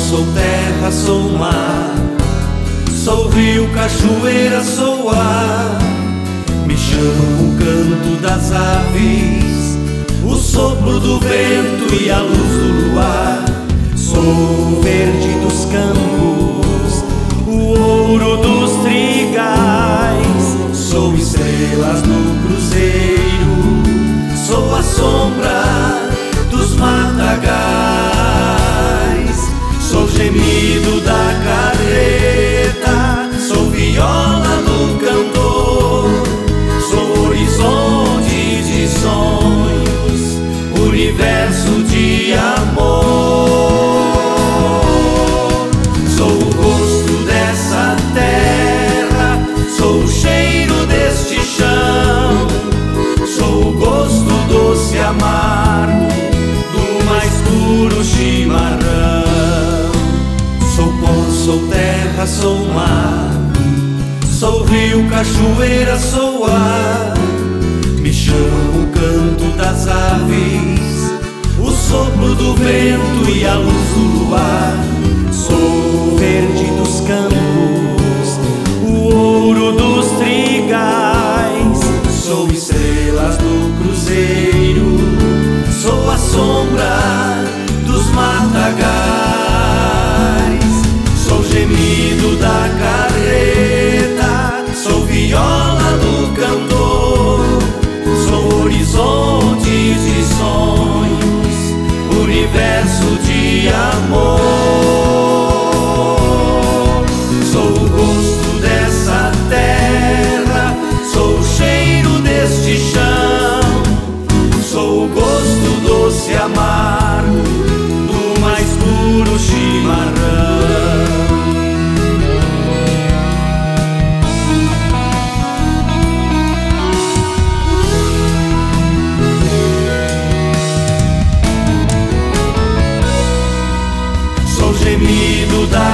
sou terra, sou mar, sou rio, cachoeira, sou ar. Me chama o canto das aves, o sopro do vento e a luz do luar. Sou o verde dos campos, o ouro dos trigais. Sou estrelas no cruzeiro, sou a sombra dos matagais. Sou gemido da carreta, sou viola do cantor. Sou horizonte de sonhos, universo de amor. Sou o gosto dessa terra, sou o cheiro deste chão. Sou o gosto doce e amargo do mais puro chimarrão. Sou pó, sou terra, sou mar, sou rio, cachoeira, sou ar. Me chama o canto das aves, o sopro do vento e a luz do luar. Sou o verde dos campos, o ouro dos trigais. Sou estrelas do cruzeiro, sou a sombra dos matagais. Sou gemido da carreta, sou viola do cantor. Sou horizonte de sonhos, universo de amor. Sou o gosto dessa terra, sou o cheiro deste chão. Sou o gosto doce e amargo do mais puro chimarrão. Sou gemido da